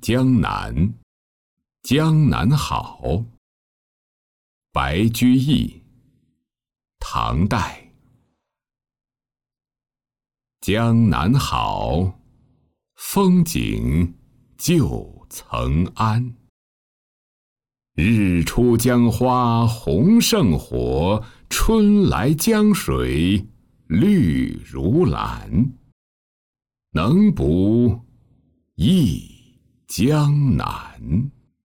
江南，江南好。白居易，唐代。江南好，风景旧曾谙。日出江花红胜火，春来江水绿如蓝。能补忆江南。